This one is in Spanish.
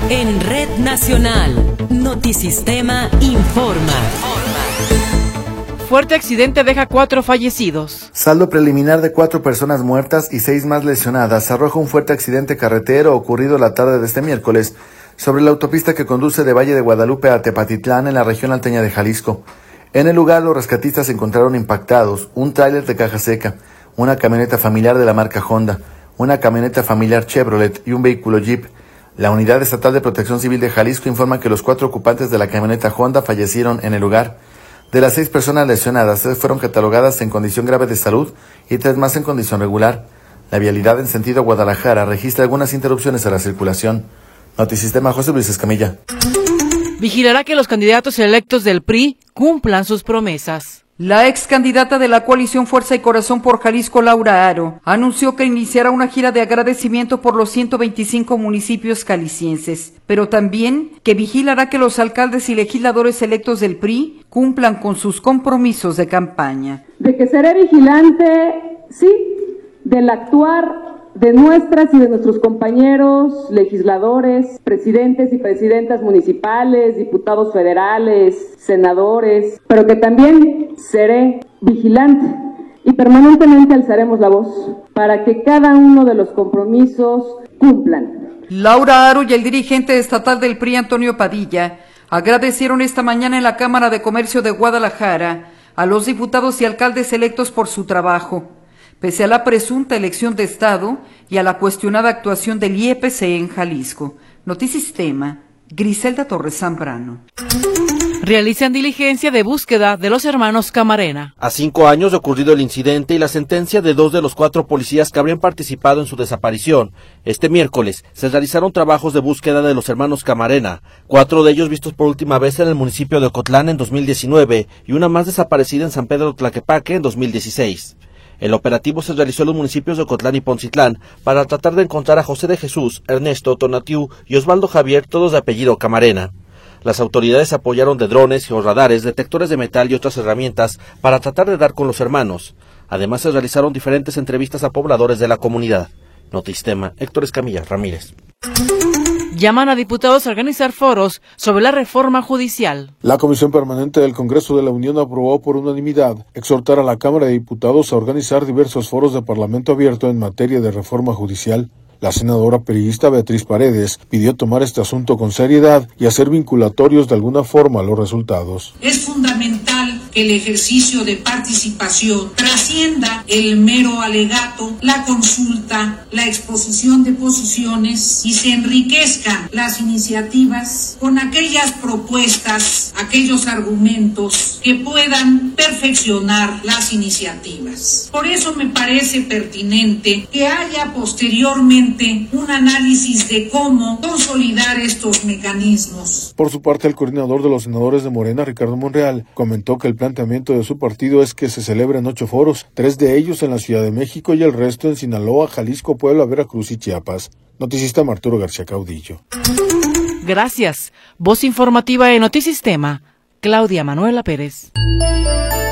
En Red Nacional, Notisistema informa. Fuerte accidente deja 4 fallecidos. Saldo preliminar de 4 personas muertas y 6 más lesionadas arroja un fuerte accidente carretero ocurrido la tarde de este miércoles sobre la autopista que conduce de Valle de Guadalupe a Tepatitlán en la región alteña de Jalisco. En el lugar, los rescatistas encontraron impactados un tráiler de caja seca, una camioneta familiar de la marca Honda, una camioneta familiar Chevrolet y un vehículo Jeep. La Unidad Estatal de Protección Civil de Jalisco informa que los 4 ocupantes de la camioneta Honda fallecieron en el lugar. De las 6 personas lesionadas, 3 fueron catalogadas en condición grave de salud y 3 más en condición regular. La vialidad en sentido Guadalajara registra algunas interrupciones a la circulación. Notisistema, José Luis Escamilla. Vigilará que los candidatos electos del PRI cumplan sus promesas. La ex candidata de la coalición Fuerza y Corazón por Jalisco, Laura Aro, anunció que iniciará una gira de agradecimiento por los 125 municipios jaliscienses, pero también que vigilará que los alcaldes y legisladores electos del PRI cumplan con sus compromisos de campaña. De que seré vigilante, sí, del actuar de nuestras y de nuestros compañeros legisladores, presidentes y presidentas municipales, diputados federales, senadores, pero que también seré vigilante y permanentemente alzaremos la voz para que cada uno de los compromisos cumplan. Laura Aro y el dirigente estatal del PRI, Antonio Padilla, agradecieron esta mañana en la Cámara de Comercio de Guadalajara a los diputados y alcaldes electos por su trabajo, pese a la presunta elección de Estado y a la cuestionada actuación del IEPC en Jalisco. Notisistema, Griselda Torres Zambrano. Realizan diligencia de búsqueda de los hermanos Camarena. A 5 años de ocurrido el incidente y la sentencia de 2 de los 4 policías que habrían participado en su desaparición, este miércoles se realizaron trabajos de búsqueda de los hermanos Camarena, 4 de ellos vistos por última vez en el municipio de Ocotlán en 2019 y una más desaparecida en San Pedro Tlaquepaque en 2016. El operativo se realizó en los municipios de Ocotlán y Poncitlán para tratar de encontrar a José de Jesús, Ernesto, Tonatiu y Osvaldo Javier, todos de apellido Camarena. Las autoridades apoyaron de drones, georradares, detectores de metal y otras herramientas para tratar de dar con los hermanos. Además se realizaron diferentes entrevistas a pobladores de la comunidad. Notisistema, Héctor Escamilla Ramírez. Llaman a diputados a organizar foros sobre la reforma judicial. La Comisión Permanente del Congreso de la Unión aprobó por unanimidad exhortar a la Cámara de Diputados a organizar diversos foros de Parlamento abierto en materia de reforma judicial. La senadora periodista Beatriz Paredes pidió tomar este asunto con seriedad y hacer vinculatorios de alguna forma los resultados. Es fundamental que el ejercicio de participación trascienda el mero alegato, la consulta, la exposición de posiciones y se enriquezcan las iniciativas con aquellas propuestas, aquellos argumentos que puedan perfeccionar las iniciativas. Por eso me parece pertinente que haya posteriormente un análisis de cómo consolidar estos mecanismos. Por su parte, el coordinador de los senadores de Morena, Ricardo Monreal, comentó que el planteamiento de su partido es que se celebren 8 foros, 3 de ellos en la Ciudad de México y el resto en Sinaloa, Jalisco, Puebla, Veracruz y Chiapas. Noticista Arturo García Caudillo. Gracias. Voz informativa en Notisistema, Claudia Manuela Pérez.